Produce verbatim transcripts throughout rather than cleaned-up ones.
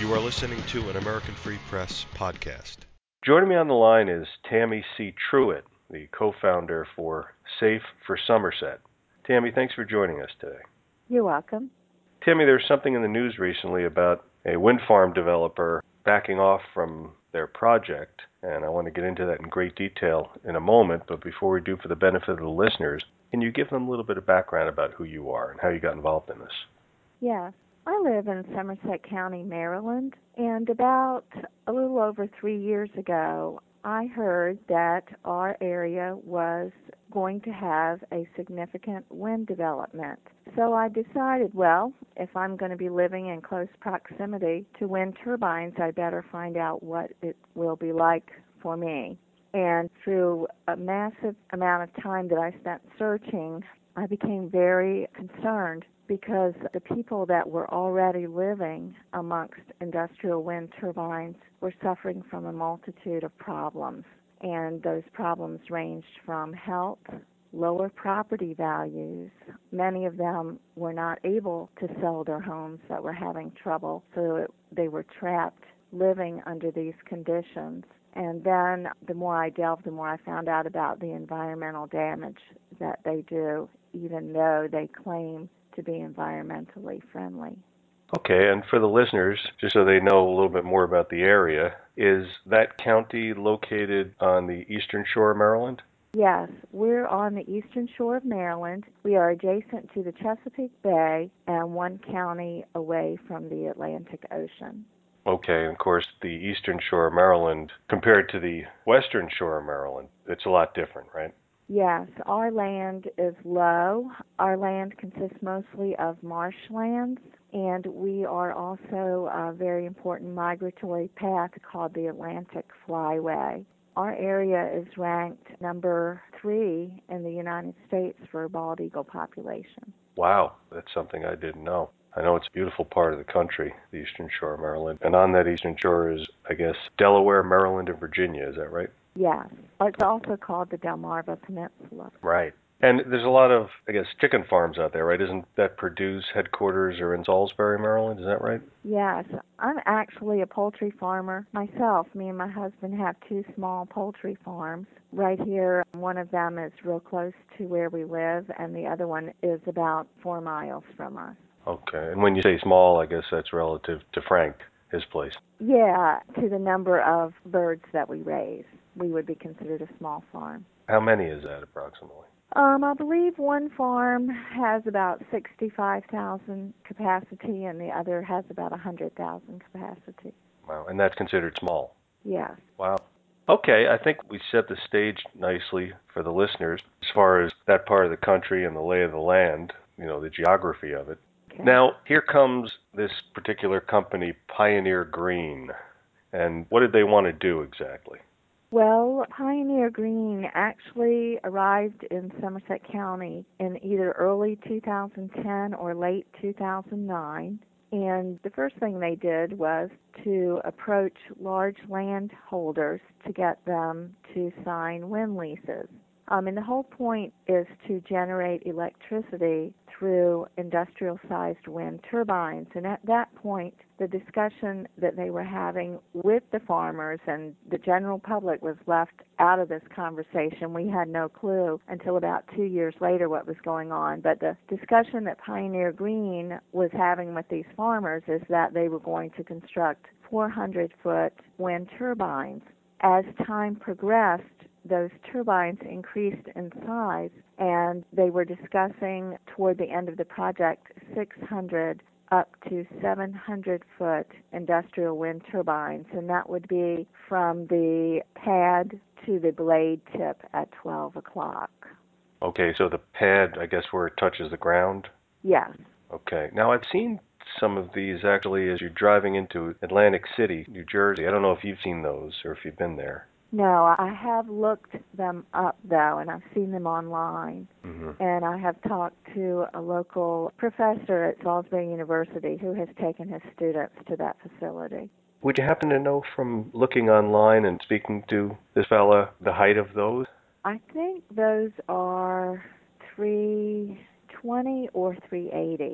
You are listening to an American Free Press podcast. Joining me on the line is Tammy C. Truitt, the co-founder for Safe for Somerset. Tammy, thanks for joining us today. You're welcome. Tammy, there's something in the news recently about a wind farm developer backing off from their project, and I want to get into that in great detail in a moment, but before we do, for the benefit of the listeners, can you give them a little bit of background about who you are and how you got involved in this? Yes. I live in Somerset County, Maryland, and about a little over three years ago, I heard that our area was going to have a significant wind development. So I decided, well, if I'm going to be living in close proximity to wind turbines, I better find out what it will be like for me. And through a massive amount of time that I spent searching, I became very concerned because the people that were already living amongst industrial wind turbines were suffering from a multitude of problems. And those problems ranged from health, lower property values. Many of them were not able to sell their homes that were having trouble, so it, they were trapped living under these conditions. And then the more I delved, the more I found out about the environmental damage that they do, even though they claim to be environmentally friendly. Okay, and for the listeners, just so they know a little bit more about the area, is that county located on the eastern shore of Maryland? Yes, we're on the eastern shore of Maryland. We are adjacent to the Chesapeake Bay and one county away from the Atlantic Ocean. Okay, and of course, the eastern shore of Maryland, compared to the western shore of Maryland, it's a lot different, right? Yes, our land is low. Our land consists mostly of marshlands, and we are also a very important migratory path called the Atlantic Flyway. Our area is ranked number three in the United States for bald eagle population. Wow, that's something I didn't know. I know it's a beautiful part of the country, the eastern shore of Maryland. And on that eastern shore is, I guess, Delaware, Maryland, and Virginia. Is that right? Yes. It's also called the Delmarva Peninsula. Right. And there's a lot of, I guess, chicken farms out there, right? Isn't that Purdue's headquarters are in Salisbury, Maryland? Is that right? Yes. I'm actually a poultry farmer myself. Me and my husband have two small poultry farms right here. One of them is real close to where we live, and the other one is about four miles from us. Okay. And when you say small, I guess that's relative to Frank, his place. Yeah, to the number of birds that we raise. We would be considered a small farm. How many is that approximately? Um, I believe one farm has about sixty-five thousand capacity and the other has about one hundred thousand capacity. Wow, and that's considered small? Yes. Wow. Okay, I think we set the stage nicely for the listeners as far as that part of the country and the lay of the land, you know, the geography of it. Okay. Now, here comes this particular company, Pioneer Green. And what did they want to do exactly? Well, Pioneer Green actually arrived in Somerset County in either early two thousand ten or late two thousand nine. And the first thing they did was to approach large landholders to get them to sign wind leases. Um, and the whole point is to generate electricity through industrial-sized wind turbines. And at that point, the discussion that they were having with the farmers and the general public was left out of this conversation. We had no clue until about two years later what was going on. But the discussion that Pioneer Green was having with these farmers is that they were going to construct four hundred foot wind turbines. As time progressed, those turbines increased in size, and they were discussing toward the end of the project six hundred up to seven hundred foot industrial wind turbines, and that would be from the pad to the blade tip at twelve o'clock. Okay, so the pad, I guess, where it touches the ground? Yes. Okay. Now, I've seen some of these actually as you're driving into Atlantic City, New Jersey. I don't know if you've seen those or if you've been there. No, I have looked them up, though, and I've seen them online. Mm-hmm. And I have talked to a local professor at Salisbury University who has taken his students to that facility. Would you happen to know from looking online and speaking to this fella the height of those? I think those are three twenty or three eighty.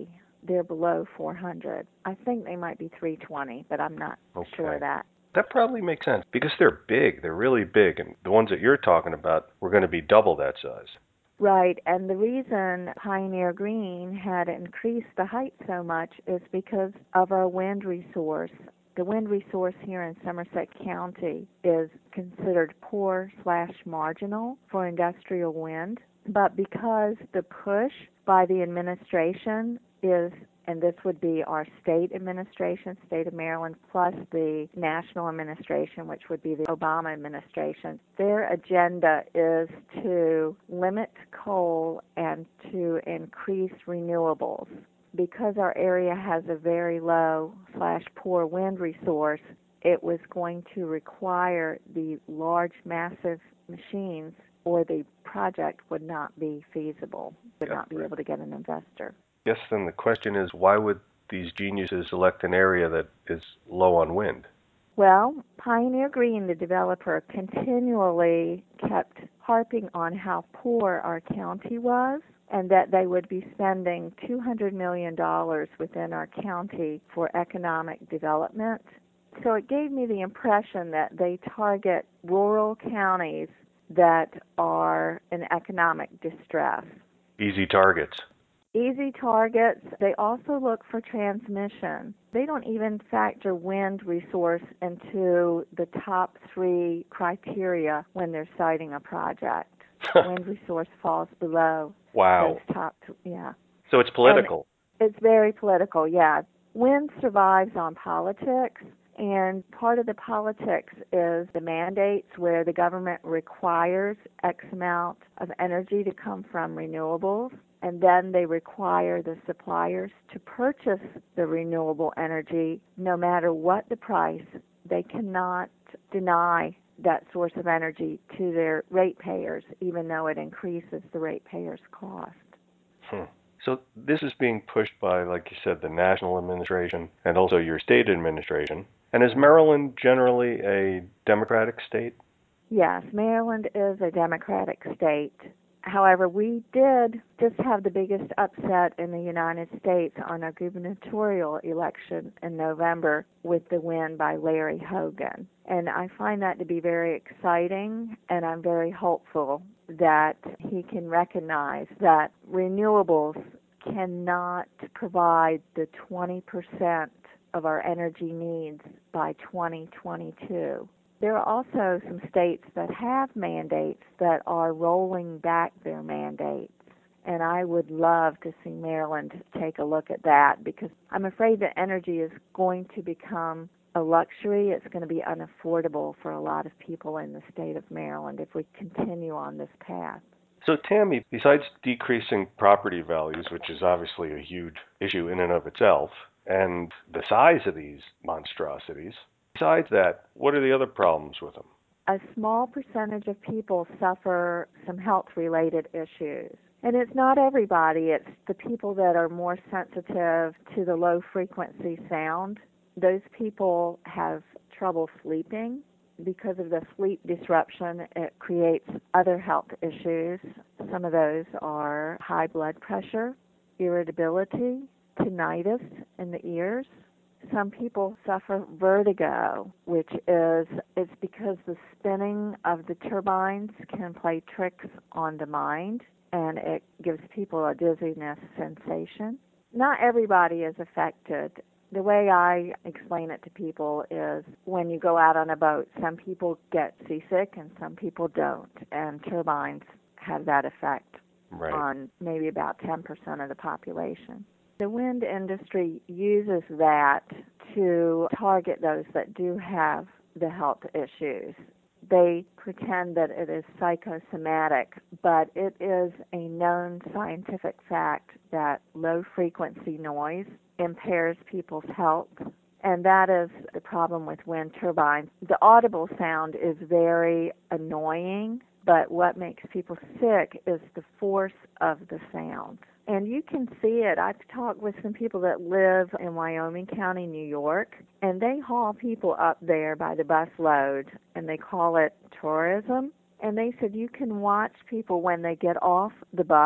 they're below four hundred. I think they might be three twenty, but I'm not Okay. sure of that. That probably makes sense because they're big. They're really big. And the ones that you're talking about were going to be double that size. Right, and the reason Pioneer Green had increased the height so much is because of our wind resource. The wind resource here in Somerset County is considered poor slash marginal for industrial wind, but because the push by the administration is, and this would be our state administration, state of Maryland, plus the national administration, which would be the Obama administration, their agenda is to limit coal and to increase renewables. Because our area has a very low slash poor wind resource, it was going to require the large, massive machines, or the project would not be feasible, would Yeah, not be right. able to get an investor. Yes, then the question is, why would these geniuses select an area that is low on wind? Well, Pioneer Green, the developer, continually kept harping on how poor our county was and that they would be spending two hundred million dollars within our county for economic development. So it gave me the impression that they target rural counties that are in economic distress. Easy targets. Easy targets. They also look for transmission. They don't even factor wind resource into the top three criteria when they're citing a project. Wind resource falls below Wow. those top, th- yeah. So it's political. And it's very political, yeah. Wind survives on politics, and part of the politics is the mandates where the government requires X amount of energy to come from renewables, and then they require the suppliers to purchase the renewable energy no matter what the price. They cannot deny that source of energy to their ratepayers, even though it increases the ratepayers' cost. Hmm. So this is being pushed by, like you said, the national administration and also your state administration. And is Maryland generally a Democratic state? Yes, Maryland is a Democratic state. However, we did just have the biggest upset in the United States on our gubernatorial election in November with the win by Larry Hogan. And I find that to be very exciting, and I'm very hopeful that he can recognize that renewables cannot provide the twenty percent of our energy needs by twenty twenty-two. There are also some states that have mandates that are rolling back their mandates, and I would love to see Maryland take a look at that because I'm afraid that energy is going to become a luxury. It's going to be unaffordable for a lot of people in the state of Maryland if we continue on this path. So Tammy, besides decreasing property values, which is obviously a huge issue in and of itself, and the size of these monstrosities, besides that, what are the other problems with them? A small percentage of people suffer some health-related issues. And it's not everybody. It's the people that are more sensitive to the low-frequency sound. Those people have trouble sleeping. Because of the sleep disruption, it creates other health issues. Some of those are high blood pressure, irritability, tinnitus in the ears. Some people suffer vertigo, which is it's because the spinning of the turbines can play tricks on the mind, and it gives people a dizziness sensation. Not everybody is affected. The way I explain it to people is when you go out on a boat, some people get seasick and some people don't, and turbines have that effect Right. on maybe about ten percent of the population. The wind industry uses that to target those that do have the health issues. They pretend that it is psychosomatic, but it is a known scientific fact that low-frequency noise impairs people's health, and that is the problem with wind turbines. The audible sound is very annoying, but what makes people sick is the force of the sound. And you can see it. I've talked with some people that live in Wyoming County, New York, and they haul people up there by the bus load, and they call it tourism. And they said you can watch people when they get off the bus,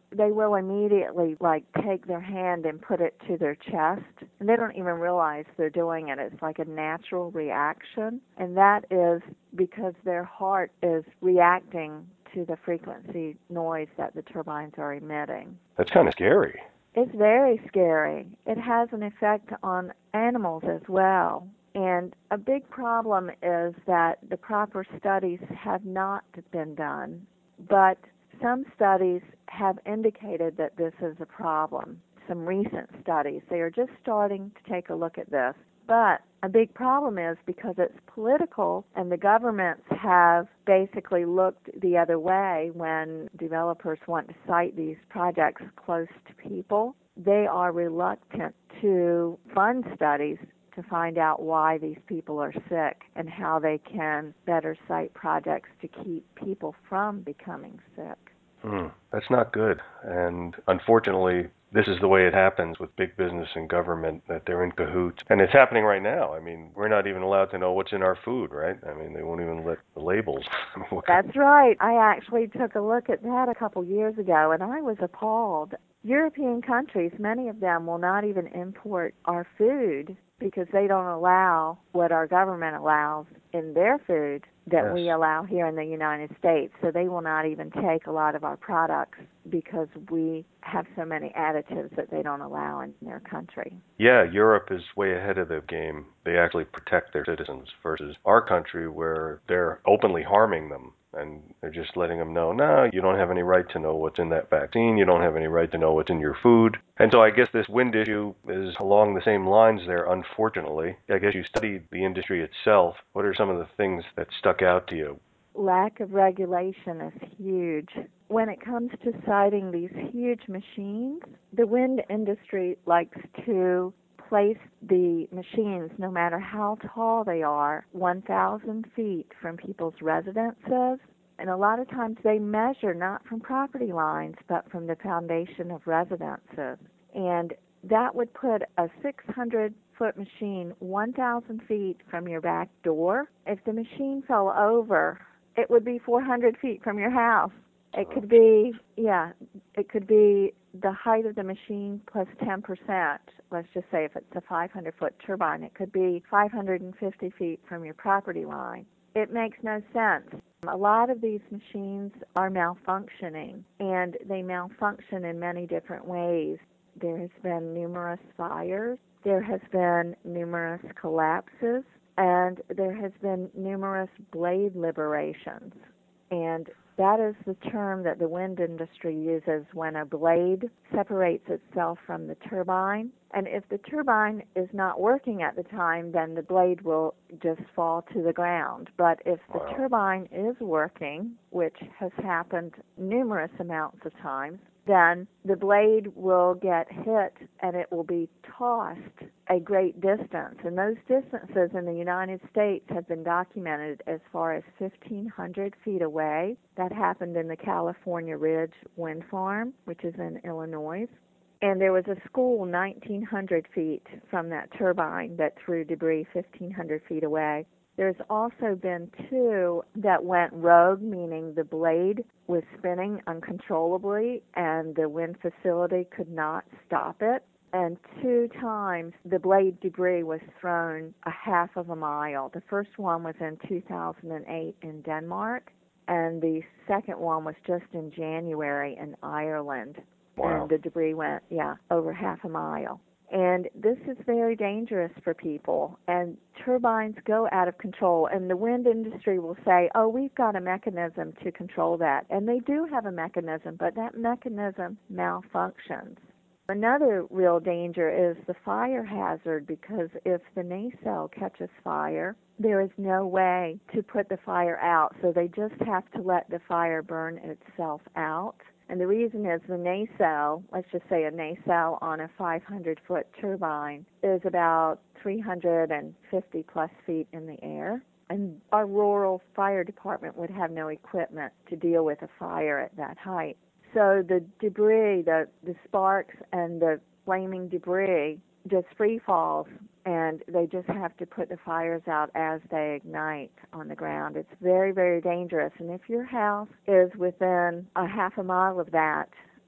they will immediately, like, take their hand and put it to their chest, and they don't even realize they're doing it. It's like a natural reaction, and that is because their heart is reacting to the frequency noise that the turbines are emitting. That's kind of scary. It's very scary. It has an effect on animals as well. And a big problem is that the proper studies have not been done, but some studies have indicated that this is a problem. Some recent studies, they are just starting to take a look at this. But a big problem is because it's political and the governments have basically looked the other way when developers want to site these projects close to people. They are reluctant to fund studies to find out why these people are sick and how they can better site projects to keep people from becoming sick. Hmm, that's not good. And unfortunately, this is the way it happens with big business and government, that they're in cahoots. And it's happening right now. I mean, we're not even allowed to know what's in our food, right? I mean, they won't even let the labels. I mean, That's right. I actually took a look at that a couple years ago, and I was appalled. European countries, many of them will not even import our food because they don't allow what our government allows in their food that Yes. we allow here in the United States. So they will not even take a lot of our products because we have so many additives that they don't allow in their country. Yeah, Europe is way ahead of the game. They actually protect their citizens versus our country where they're openly harming them. And they're just letting them know, no, you don't have any right to know what's in that vaccine. You don't have any right to know what's in your food. And so I guess this wind issue is along the same lines there, unfortunately. I guess you studied the industry itself. What are some of the things that stuck out to you? Lack of regulation is huge. When it comes to siting these huge machines, the wind industry likes to place the machines, no matter how tall they are, one thousand feet from people's residences. And a lot of times they measure not from property lines, but from the foundation of residences. And that would put a six hundred foot machine one thousand feet from your back door. If the machine fell over, it would be four hundred feet from your house. It could be, yeah, it could be the height of the machine plus ten percent. Let's just say if it's a five hundred foot turbine, it could be five hundred fifty feet from your property line. It makes no sense. A lot of these machines are malfunctioning, and they malfunction in many different ways. There has been numerous fires, there has been numerous collapses, and there has been numerous blade liberations. And that is the term that the wind industry uses when a blade separates itself from the turbine. And if the turbine is not working at the time, then the blade will just fall to the ground. But if the Wow. turbine is working, which has happened numerous amounts of times, then the blade will get hit and it will be tossed a great distance. And those distances in the United States have been documented as far as fifteen hundred feet away. That happened in the California Ridge Wind Farm, which is in Illinois. And there was a school nineteen hundred feet from that turbine that threw debris fifteen hundred feet away. There's also been two that went rogue, meaning the blade was spinning uncontrollably and the wind facility could not stop it. And two times the blade debris was thrown a half of a mile. The first one was in two thousand eight in Denmark, and the second one was just in January in Ireland. Wow. And the debris went, yeah, over half a mile. And this is very dangerous for people. And turbines go out of control. And the wind industry will say, oh, we've got a mechanism to control that. And they do have a mechanism, but that mechanism malfunctions. Another real danger is the fire hazard, because if the nacelle catches fire, there is no way to put the fire out. So they just have to let the fire burn itself out. And the reason is the nacelle, let's just say a nacelle on a five hundred foot turbine, is about three hundred fifty plus feet in the air. And our rural fire department would have no equipment to deal with a fire at that height. So the debris, the, the sparks and the flaming debris just free falls, and they just have to put the fires out as they ignite on the ground. It's very, very dangerous. And if your house is within a half a mile of that,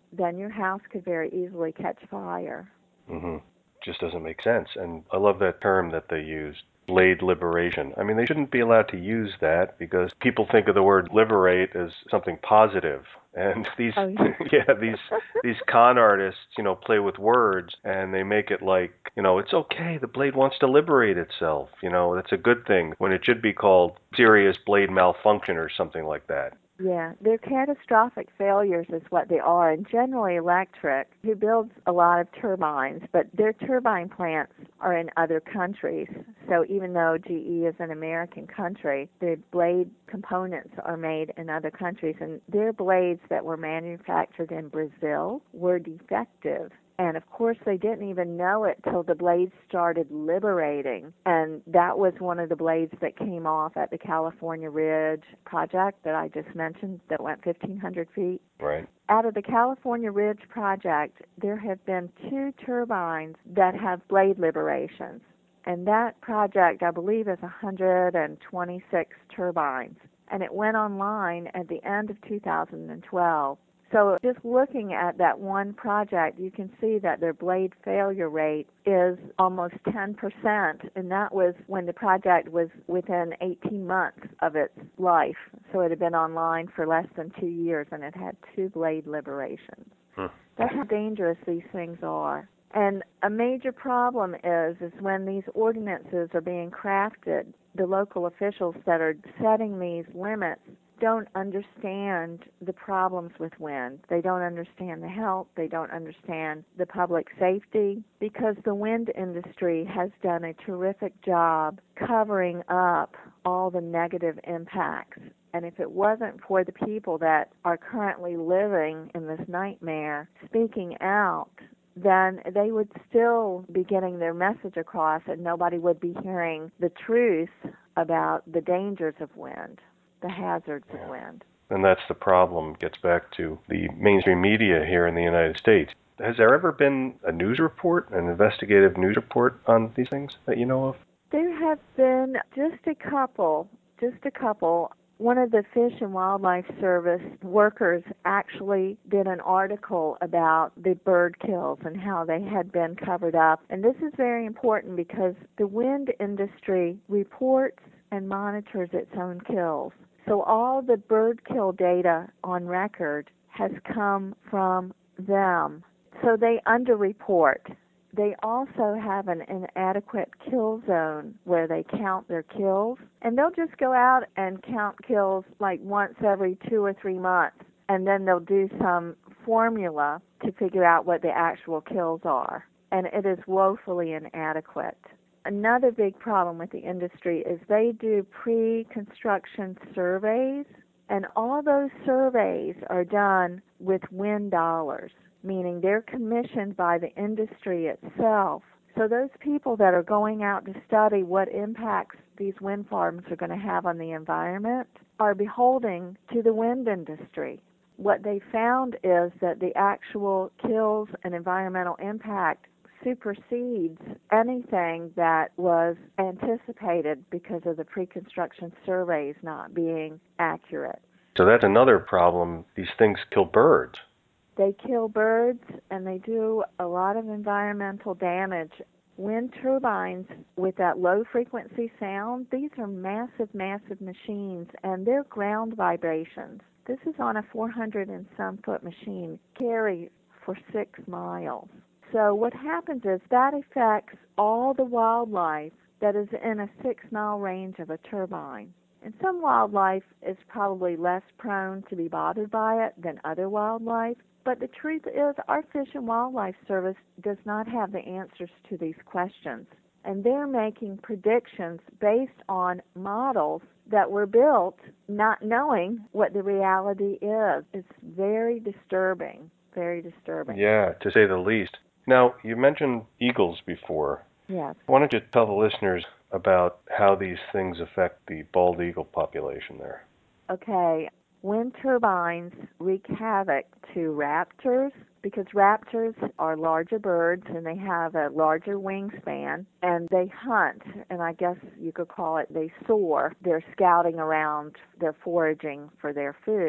then your house could very easily catch fire. Mm-hmm. Just doesn't make sense. And I love that term that they used, blade liberation. I mean, they shouldn't be allowed to use that because people think of the word liberate as something positive. And these, Oh, yeah. yeah, these these con artists, you know, play with words and they make it like, you know, it's okay. The blade wants to liberate itself. You know, that's a good thing when it should be called serious blade malfunction or something like that. Yeah, they're catastrophic failures is what they are, and General Electric, who builds a lot of turbines, but their turbine plants are in other countries. So even though G E is an American country, the blade components are made in other countries, and their blades that were manufactured in Brazil were defective. And of course, they didn't even know it till the blades started liberating. And that was one of the blades that came off at the California Ridge project that I just mentioned that went fifteen hundred feet. Right. Out of the California Ridge project, there have been two turbines that have blade liberations. And that project, I believe, is one hundred twenty-six turbines. And it went online at the end of two thousand twelve. So just looking at that one project, you can see that their blade failure rate is almost ten percent, and that was when the project was within eighteen months of its life. So it had been online for less than two years, and it had two blade liberations. Hmm. That's how dangerous these things are. And a major problem is, is when these ordinances are being crafted, the local officials that are setting these limits don't understand the problems with wind. They don't understand the health. They don't understand the public safety, because the wind industry has done a terrific job covering up all the negative impacts. And if it wasn't for the people that are currently living in this nightmare speaking out, then they would still be getting their message across, and nobody would be hearing the truth about the dangers of wind, the hazards Yeah. of wind. And that's the problem. Gets back to the mainstream media here in the United States. Has there ever been a news report, an investigative news report on these things that you know of? There have been just a couple, just a couple. One of the Fish and Wildlife Service workers actually did an article about the bird kills and how they had been covered up. And this is very important because the wind industry reports and monitors its own kills. So all the bird kill data on record has come from them. So they underreport. They also have an inadequate kill zone where they count their kills, and they'll just go out and count kills like once every two or three months, and then they'll do some formula to figure out what the actual kills are, and it is woefully inadequate. Another big problem with the industry is they do pre-construction surveys, and all those surveys are done with wind dollars, meaning they're commissioned by the industry itself. So those people that are going out to study what impacts these wind farms are going to have on the environment are beholden to the wind industry. What they found is that the actual kills and environmental impact supersedes anything that was anticipated because of the pre-construction surveys not being accurate. So that's another problem. These things kill birds. They kill birds, and they do a lot of environmental damage. Wind turbines with that low-frequency sound, these are massive, massive machines, and they're ground vibrations. This is on a four hundred and some foot machine, carry for six miles. So what happens is that affects all the wildlife that is in a six-mile range of a turbine. And some wildlife is probably less prone to be bothered by it than other wildlife. But the truth is, our Fish and Wildlife Service does not have the answers to these questions. And they're making predictions based on models that were built not knowing what the reality is. It's very disturbing, very disturbing. Yeah, to say the least. Now, you mentioned eagles before. Yes. Why don't you tell the listeners about how these things affect the bald eagle population there? Okay. Wind turbines wreak havoc to raptors because raptors are larger birds and they have a larger wingspan and they hunt, and I guess you could call it they soar. They're scouting around, they're foraging for their food.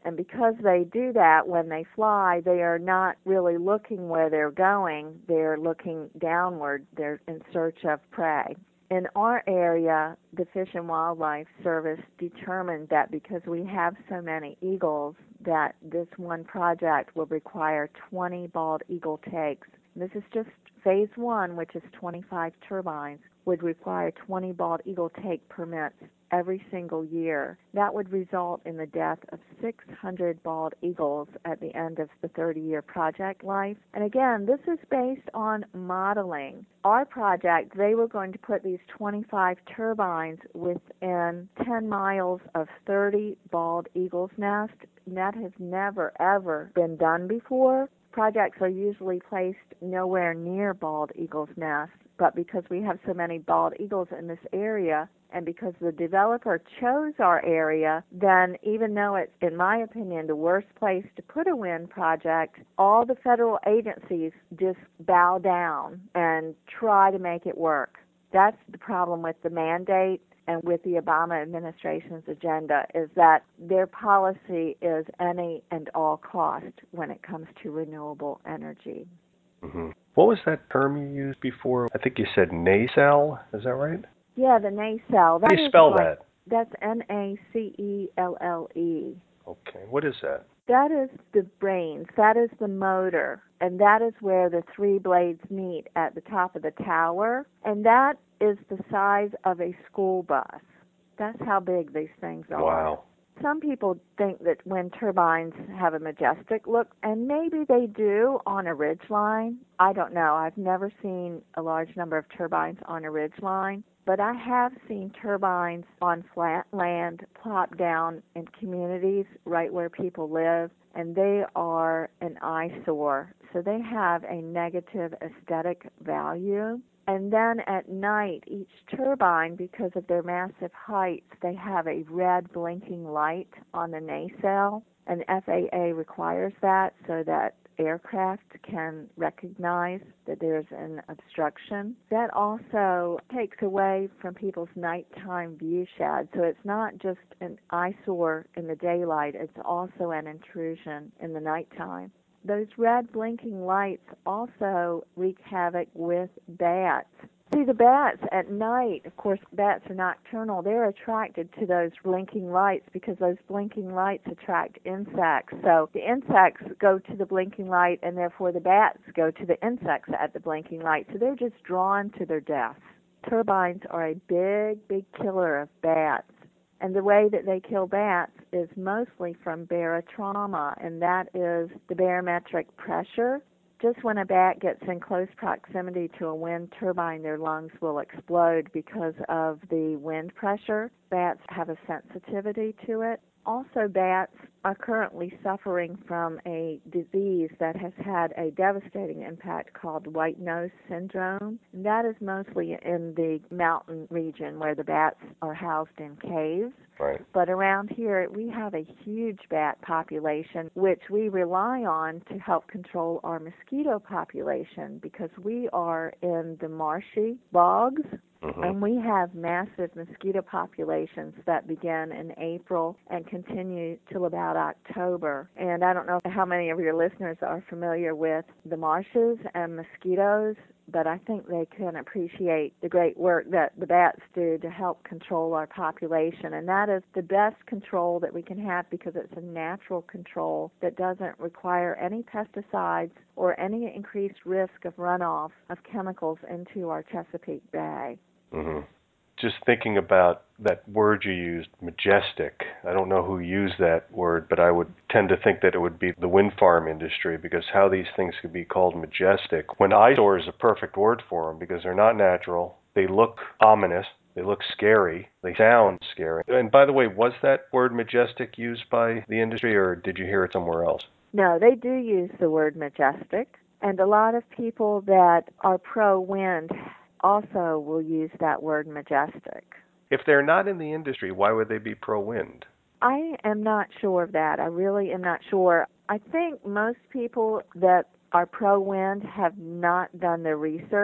And because they do that when they fly, they are not really looking where they're going. They're looking downward. They're in search of prey. In our area, the Fish and Wildlife Service determined that because we have so many eagles, that this one project will require twenty bald eagle takes. This is just phase one, which is twenty-five turbines, would require twenty bald eagle take permits every single year. That would result in the death of six hundred bald eagles at the end of the thirty-year project life. And again, this is based on modeling. Our project, they were going to put these twenty-five turbines within ten miles of thirty bald eagles' nests. That has never, ever been done before. Projects are usually placed nowhere near bald eagles' nests, but because we have so many bald eagles in this area, and because the developer chose our area, then even though it's, in my opinion, the worst place to put a wind project, all the federal agencies just bow down and try to make it work. That's the problem with the mandate and with the Obama administration's agenda, is that their policy is any and all cost when it comes to renewable energy. Mm-hmm. What was that term you used before? I think you said nacelle. Is that right? Yeah, the nacelle. How do you spell like, that? That's N A C E L L E. Okay. What is that? That is the brains. That is the motor. And that is where the three blades meet at the top of the tower. And that is the size of a school bus. That's how big these things are. Wow. Some people think that wind turbines have a majestic look, and maybe they do on a ridgeline. I don't know. I've never seen a large number of turbines on a ridgeline, but I have seen turbines on flat land plop down in communities right where people live, and they are an eyesore. So they have a negative aesthetic value. And then at night, each turbine, because of their massive heights, they have a red blinking light on the nacelle. And F A A requires that so that aircraft can recognize that there's an obstruction. That also takes away from people's nighttime view shed. So it's not just an eyesore in the daylight, it's also an intrusion in the nighttime. Those red blinking lights also wreak havoc with bats. See, the bats at night, of course, bats are nocturnal. They're attracted to those blinking lights because those blinking lights attract insects. So the insects go to the blinking light, and therefore the bats go to the insects at the blinking light. So they're just drawn to their deaths. Turbines are a big, big killer of bats. And the way that they kill bats is mostly from barotrauma, and that is the barometric pressure. Just when a bat gets in close proximity to a wind turbine, their lungs will explode because of the wind pressure. Bats have a sensitivity to it. Also, bats are currently suffering from a disease that has had a devastating impact called white nose syndrome. And that is mostly in the mountain region where the bats are housed in caves. Right. But around here, we have a huge bat population, which we rely on to help control our mosquito population because we are in the marshy bogs. Mm-hmm. And we have massive mosquito populations that begin in April and continue till about October. And I don't know how many of your listeners are familiar with the marshes and mosquitoes, but I think they can appreciate the great work that the bats do to help control our population. And that is the best control that we can have because it's a natural control that doesn't require any pesticides or any increased risk of runoff of chemicals into our Chesapeake Bay. Mm-hmm. Just thinking about that word you used, majestic. I don't know who used that word, but I would tend to think that it would be the wind farm industry because how these things could be called majestic. When eyesore is a perfect word for them because they're not natural. They look ominous. They look scary. They sound scary. And by the way, was that word majestic used by the industry or did you hear it somewhere else? No, they do use the word majestic. And a lot of people that are pro-wind also will use that word majestic. If they're not in the industry, why would they be pro-wind? I am not sure of that. I really am not sure. I think most people that are pro-wind have not done their research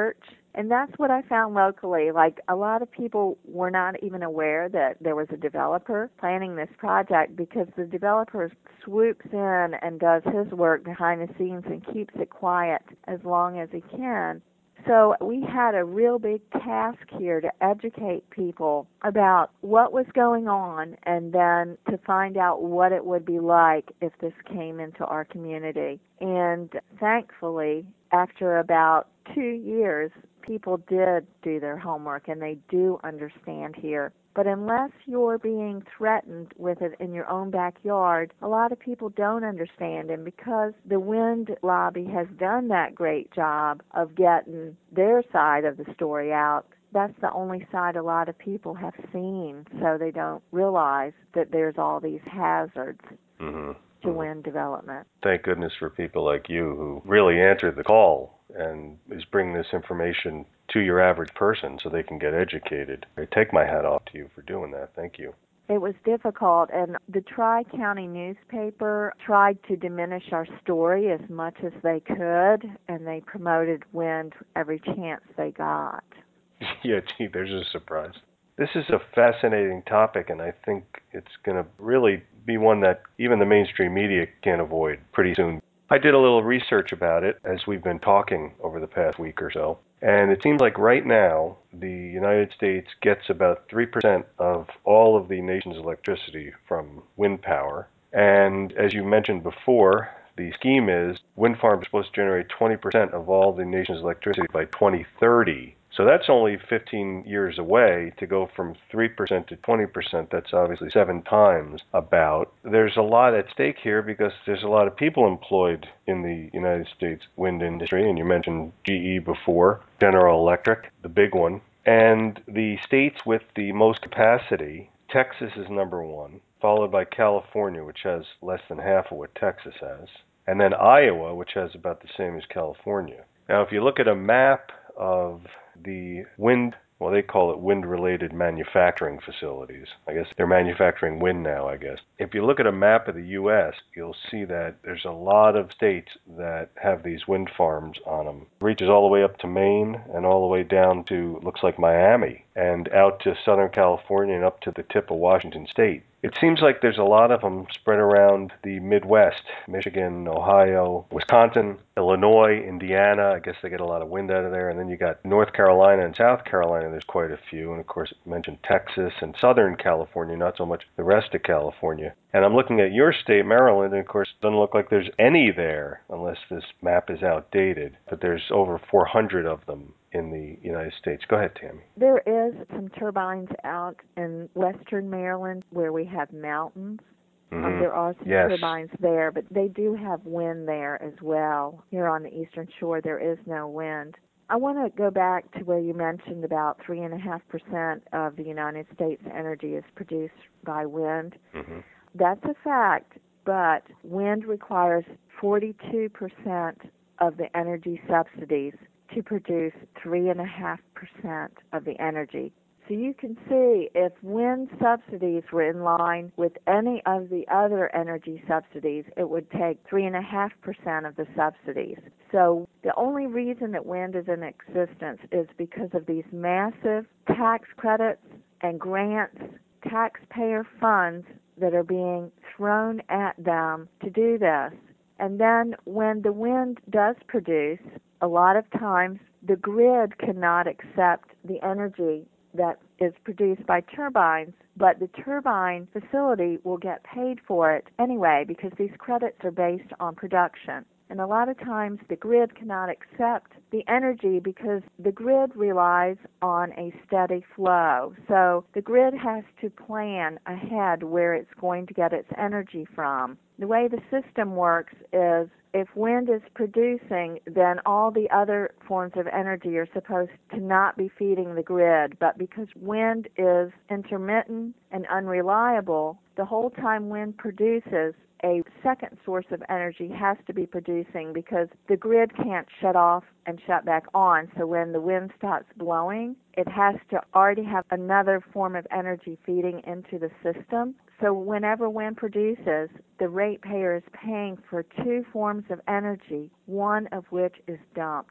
And that's what I found locally. Like, a lot of people were not even aware that there was a developer planning this project because the developer swoops in and does his work behind the scenes and keeps it quiet as long as he can. So we had a real big task here to educate people about what was going on and then to find out what it would be like if this came into our community. And thankfully, after about two years, people did do their homework and they do understand here. But unless you're being threatened with it in your own backyard, a lot of people don't understand. And because the wind lobby has done that great job of getting their side of the story out, that's the only side a lot of people have seen, so they don't realize that there's all these hazards Mm-hmm. to mm-hmm. wind development. Thank goodness for people like you who really answer the call and is bringing this information to your average person so they can get educated. I take my hat off to you for doing that. Thank you. It was difficult, and the Tri-County newspaper tried to diminish our story as much as they could, and they promoted wind every chance they got. Yeah, gee, there's a surprise. This is a fascinating topic, and I think it's going to really be one that even the mainstream media can't avoid pretty soon. I did a little research about it as we've been talking over the past week or so, and it seems like right now the United States gets about three percent of all of the nation's electricity from wind power. And as you mentioned before, the scheme is wind farms are supposed to generate twenty percent of all the nation's electricity by twenty thirty. So that's only fifteen years away to go from three percent to twenty percent. That's obviously seven times about. There's a lot at stake here because there's a lot of people employed in the United States wind industry, and you mentioned G E before, General Electric, the big one. And the states with the most capacity, Texas is number one, followed by California, which has less than half of what Texas has, and then Iowa, which has about the same as California. Now, if you look at a map of the wind, well, they call it wind-related manufacturing facilities. I guess they're manufacturing wind now, I guess. If you look at a map of the U S, you'll see that there's a lot of states that have these wind farms on them. It reaches all the way up to Maine and all the way down to, looks like Miami, and out to Southern California and up to the tip of Washington State. It seems like there's a lot of them spread around the Midwest, Michigan, Ohio, Wisconsin, Illinois, Indiana. I guess they get a lot of wind out of there. And then you got North Carolina and South Carolina. There's quite a few. And, of course, I mentioned Texas and Southern California, not so much the rest of California. And I'm looking at your state, Maryland, and, of course, it doesn't look like there's any there unless this map is outdated. But there's over four hundred of them in the United States. Go ahead, Tammy. There is some turbines out in western Maryland where we have mountains. Mm-hmm. Um, there are some yes. turbines there, but they do have wind there as well. Here on the eastern shore, there is no wind. I want to go back to where you mentioned about three point five percent of the United States energy is produced by wind. Mm-hmm. That's a fact, but wind requires forty-two percent of the energy subsidies to produce three point five percent of the energy. So you can see if wind subsidies were in line with any of the other energy subsidies, it would take three point five percent of the subsidies. So the only reason that wind is in existence is because of these massive tax credits and grants, taxpayer funds that are being thrown at them to do this. And then when the wind does produce, a lot of times the grid cannot accept the energy that is produced by turbines, but the turbine facility will get paid for it anyway because these credits are based on production. And a lot of times the grid cannot accept the energy because the grid relies on a steady flow. So the grid has to plan ahead where it's going to get its energy from. The way the system works is if wind is producing, then all the other forms of energy are supposed to not be feeding the grid. But because wind is intermittent and unreliable, the whole time wind produces, a second source of energy has to be producing because the grid can't shut off and shut back on. So when the wind starts blowing, it has to already have another form of energy feeding into the system. So whenever wind produces, the ratepayer is paying for two forms of energy, one of which is dumped.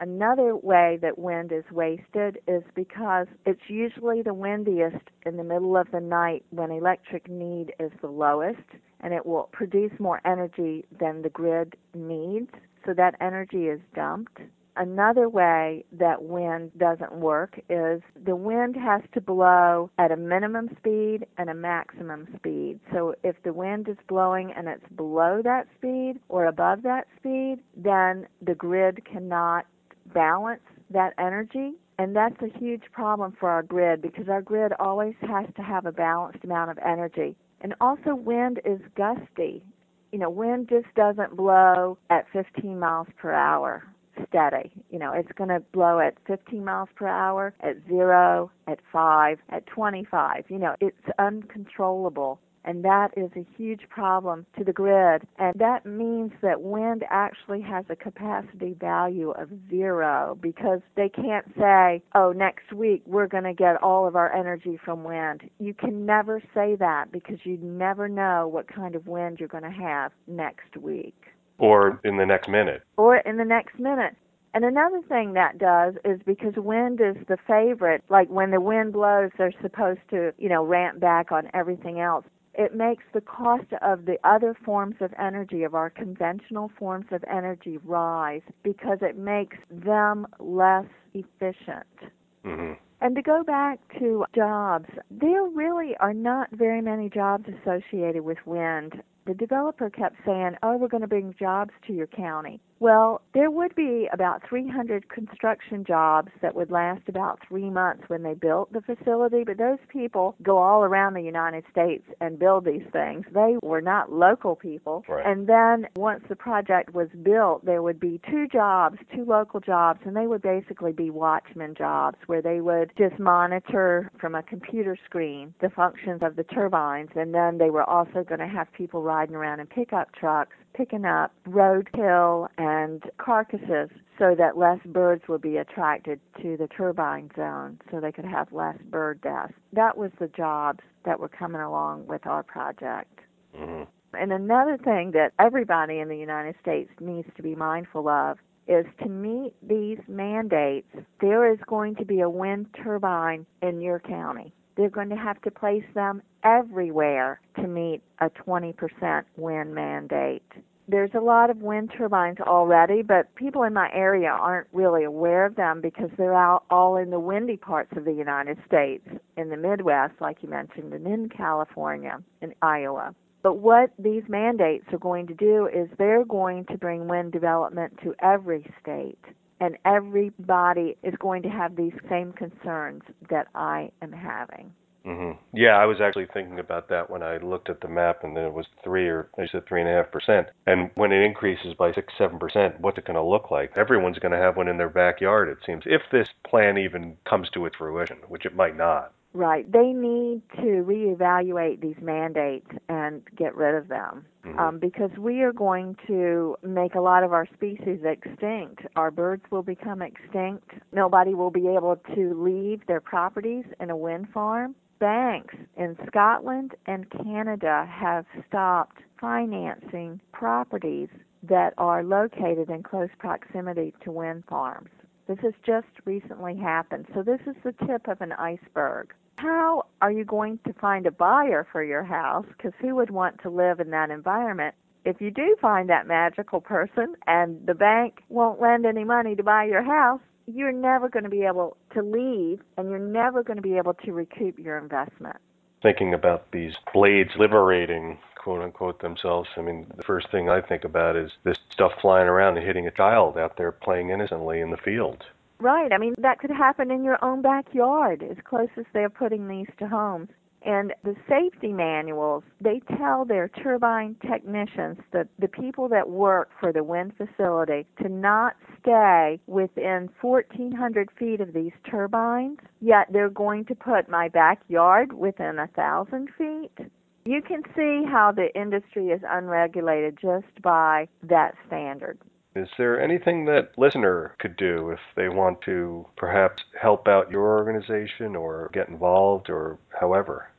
Another way that wind is wasted is because it's usually the windiest in the middle of the night when electric need is the lowest, and it will produce more energy than the grid needs, so that energy is dumped. Another way that wind doesn't work is the wind has to blow at a minimum speed and a maximum speed. So if the wind is blowing and it's below that speed or above that speed, then the grid cannot balance that energy. And that's a huge problem for our grid because our grid always has to have a balanced amount of energy. And also wind is gusty. You know, wind just doesn't blow at fifteen miles per hour. Steady. You know, it's going to blow at fifteen miles per hour, at zero, at five, at twenty-five. You know, it's uncontrollable. And that is a huge problem to the grid. And that means that wind actually has a capacity value of zero because they can't say, oh, next week we're going to get all of our energy from wind. You can never say that because you never know what kind of wind you're going to have next week. Or in the next minute. Or in the next minute. And another thing that does is because wind is the favorite, like when the wind blows, they're supposed to, you know, ramp back on everything else. It makes the cost of the other forms of energy, of our conventional forms of energy, rise because it makes them less efficient. Mm-hmm. And to go back to jobs, there really are not very many jobs associated with wind. The developer kept saying, oh, we're going to bring jobs to your county. Well, there would be about three hundred construction jobs that would last about three months when they built the facility, but those people go all around the United States and build these things. They were not local people. Right. And then once the project was built, there would be two jobs, two local jobs, and they would basically be watchman jobs where they would just monitor from a computer screen the functions of the turbines, and then they were also going to have people riding around in pickup trucks picking up roadkill and carcasses so that less birds would be attracted to the turbine zone so they could have less bird deaths. That was the jobs that were coming along with our project. Mm-hmm. And another thing that everybody in the United States needs to be mindful of is to meet these mandates, there is going to be a wind turbine in your county. They're going to have to place them everywhere to meet a twenty percent wind mandate. There's a lot of wind turbines already, but people in my area aren't really aware of them because they're out all in the windy parts of the United States, in the Midwest, like you mentioned, and in California and Iowa. But what these mandates are going to do is they're going to bring wind development to every state. And everybody is going to have these same concerns that I am having. Mm-hmm. Yeah, I was actually thinking about that when I looked at the map, and then it was three or I said three and a half percent. And when it increases by six, seven percent, what's it going to look like? Everyone's going to have one in their backyard, it seems, if this plan even comes to its fruition, which it might not. Right. They need to reevaluate these mandates and get rid of them. Mm-hmm. Um, because we are going to make a lot of our species extinct. Our birds will become extinct. Nobody will be able to leave their properties in a wind farm. Banks in Scotland and Canada have stopped financing properties that are located in close proximity to wind farms. This has just recently happened. So this is the tip of an iceberg. How are you going to find a buyer for your house? Because who would want to live in that environment? If you do find that magical person and the bank won't lend any money to buy your house, you're never going to be able to leave, and you're never going to be able to recoup your investment. Thinking about these blades liberating, quote-unquote, themselves, I mean, the first thing I think about is this stuff flying around and hitting a child out there playing innocently in the field. Right. I mean, that could happen in your own backyard, as close as they're putting these to homes. And the safety manuals, they tell their turbine technicians, the, the people that work for the wind facility, to not stay within fourteen hundred feet of these turbines, yet they're going to put my backyard within one thousand feet. You can see how the industry is unregulated just by that standard. Is there anything that listener could do if they want to perhaps help out your organization or get involved or however?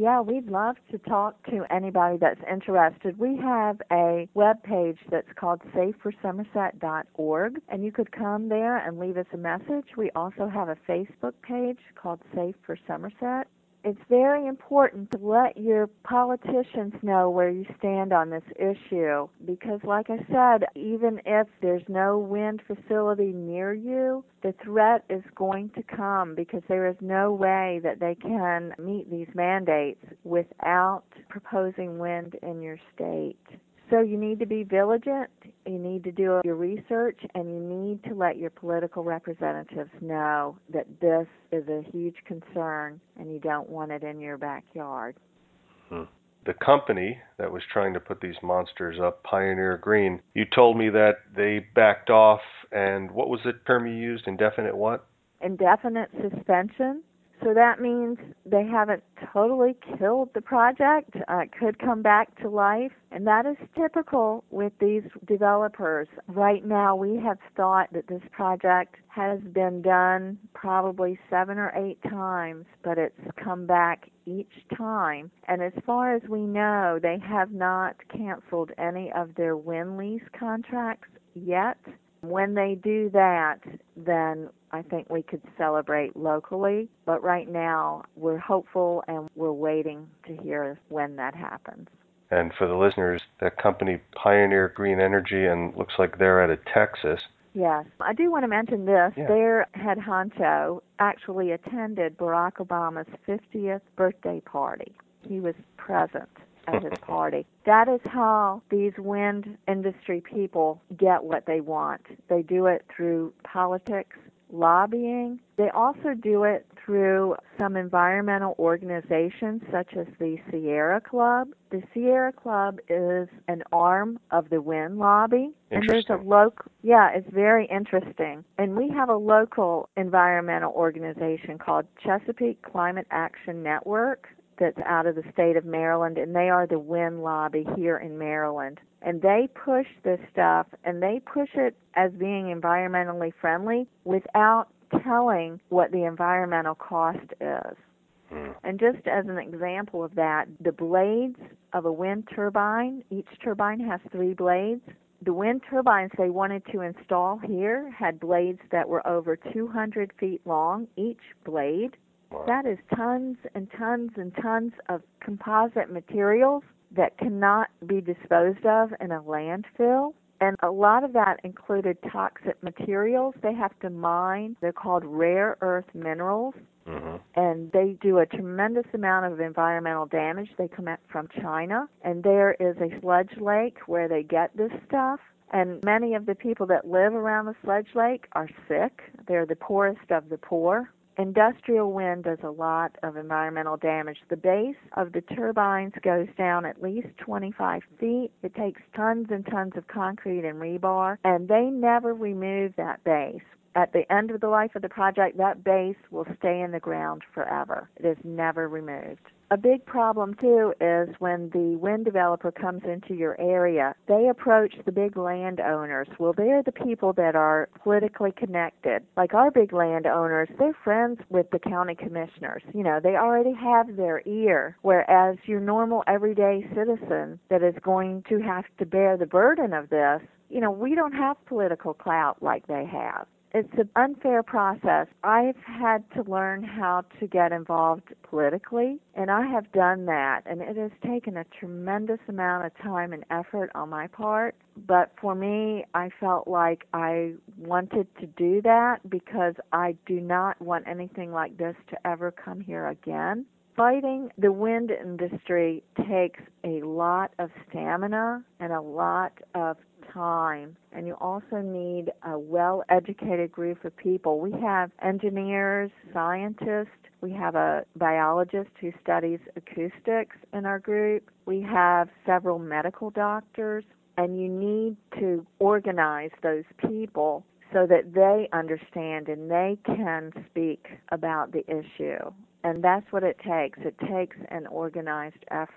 Yeah, we'd love to talk to anybody that's interested. We have a web page that's called save for somerset dot org, and you could come there and leave us a message. We also have a Facebook page called Save for Somerset. It's very important to let your politicians know where you stand on this issue because, like I said, even if there's no wind facility near you, the threat is going to come because there is no way that they can meet these mandates without proposing wind in your state. So you need to be vigilant, you need to do your research, and you need to let your political representatives know that this is a huge concern and you don't want it in your backyard. Hmm. The company that was trying to put these monsters up, Pioneer Green, you told me that they backed off, and what was the term you used? Indefinite what? Indefinite suspension. So that means they haven't totally killed the project. Uh, it could come back to life, and that is typical with these developers. Right now, we have thought that this project has been done probably seven or eight times, but it's come back each time. And as far as we know, they have not canceled any of their wind lease contracts yet. When they do that, then I think we could celebrate locally. But right now, we're hopeful and we're waiting to hear when that happens. And for the listeners, that company, Pioneer Green Energy, and looks like they're out of Texas. Yes. I do want to mention this. Yeah. Their head honcho actually attended Barack Obama's fiftieth birthday party. He was present at his party. That is how these wind industry people get what they want. They do it through politics, lobbying. They also do it through some environmental organizations such as the Sierra Club. The Sierra Club is an arm of the wind lobby. And there's a local, yeah, it's very interesting. And we have a local environmental organization called Chesapeake Climate Action Network that's out of the state of Maryland, and they are the wind lobby here in Maryland. And they push this stuff, and they push it as being environmentally friendly without telling what the environmental cost is. Mm. And just as an example of that, the blades of a wind turbine, each turbine has three blades. The wind turbines they wanted to install here had blades that were over two hundred feet long, each blade. Wow. That is tons and tons and tons of composite materials that cannot be disposed of in a landfill. And a lot of that included toxic materials they have to mine. They're called rare earth minerals. Mm-hmm. And they do a tremendous amount of environmental damage. They come from China. And there is a sludge lake where they get this stuff. And many of the people that live around the sludge lake are sick. They're the poorest of the poor. Industrial wind does a lot of environmental damage. The base of the turbines goes down at least twenty-five feet. It takes tons and tons of concrete and rebar, and they never remove that base. At the end of the life of the project, that base will stay in the ground forever. It is never removed. A big problem, too, is when the wind developer comes into your area, they approach the big landowners. Well, they're the people that are politically connected. Like our big landowners, they're friends with the county commissioners. You know, they already have their ear, whereas your normal everyday citizen that is going to have to bear the burden of this, you know, we don't have political clout like they have. It's an unfair process. I've had to learn how to get involved politically, and I have done that, and it has taken a tremendous amount of time and effort on my part. But for me, I felt like I wanted to do that because I do not want anything like this to ever come here again. Fighting the wind industry takes a lot of stamina and a lot of time, and you also need a well-educated group of people. We have engineers, scientists, we have a biologist who studies acoustics in our group, we have several medical doctors, and you need to organize those people so that they understand and they can speak about the issue. And that's what it takes. It takes an organized effort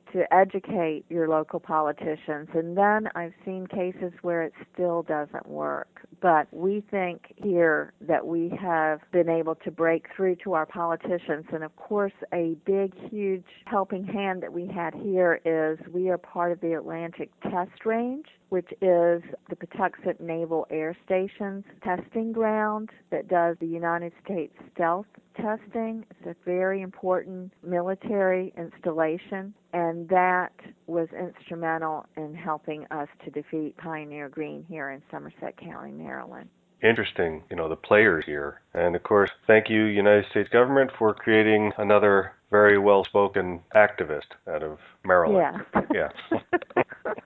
to educate your local politicians. And then I've seen cases where it still doesn't work. But we think here that we have been able to break through to our politicians. And of course, a big, huge helping hand that we had here is we are part of the Atlantic Test Range, which is the Patuxent Naval Air Station's testing ground that does the United States stealth testing. It's a very important military installation, and that was instrumental in helping us to defeat Pioneer Green here in Somerset County, Maryland. Interesting, you know, the players here. And of course, thank you, United States government, for creating another very well-spoken activist out of Maryland. Yeah. Yeah.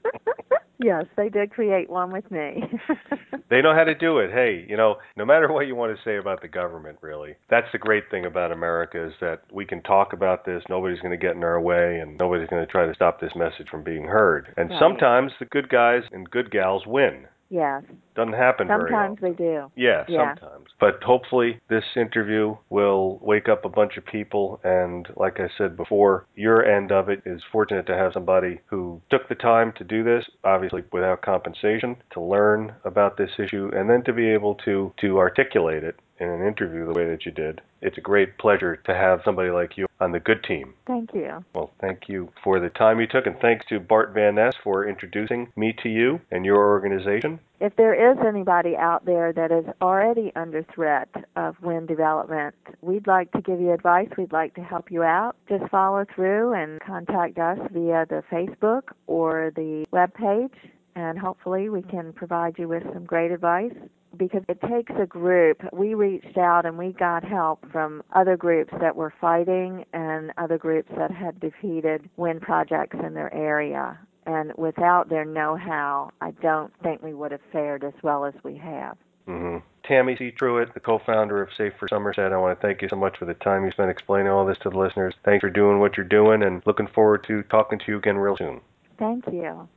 Yes, they did create one with me. They know how to do it. Hey, you know, no matter what you want to say about the government, really, that's the great thing about America is that we can talk about this. Nobody's going to get in our way, and nobody's going to try to stop this message from being heard. And Right. sometimes the good guys and good gals win. Yes. Doesn't happen very Sometimes often. they do. Yeah, Yeah. sometimes. But hopefully this interview will wake up a bunch of people, and like I said before, your end of it is fortunate to have somebody who took the time to do this, obviously without compensation, to learn about this issue, and then to be able to, to articulate it in an interview the way that you did. It's a great pleasure to have somebody like you on the good team. Thank you. Well, thank you for the time you took, and thanks to Bart Van Ness for introducing me to you and your organization. If there is anybody out there that is already under threat of wind development, we'd like to give you advice. We'd like to help you out. Just follow through and contact us via the Facebook or the webpage, and hopefully we can provide you with some great advice. Because it takes a group. We reached out and we got help from other groups that were fighting and other groups that had defeated wind projects in their area. And without their know-how, I don't think we would have fared as well as we have. Mm-hmm. Tammy C. Truitt, the co-founder of Safe for Somerset, I want to thank you so much for the time you spent explaining all this to the listeners. Thanks for doing what you're doing, and looking forward to talking to you again real soon. Thank you.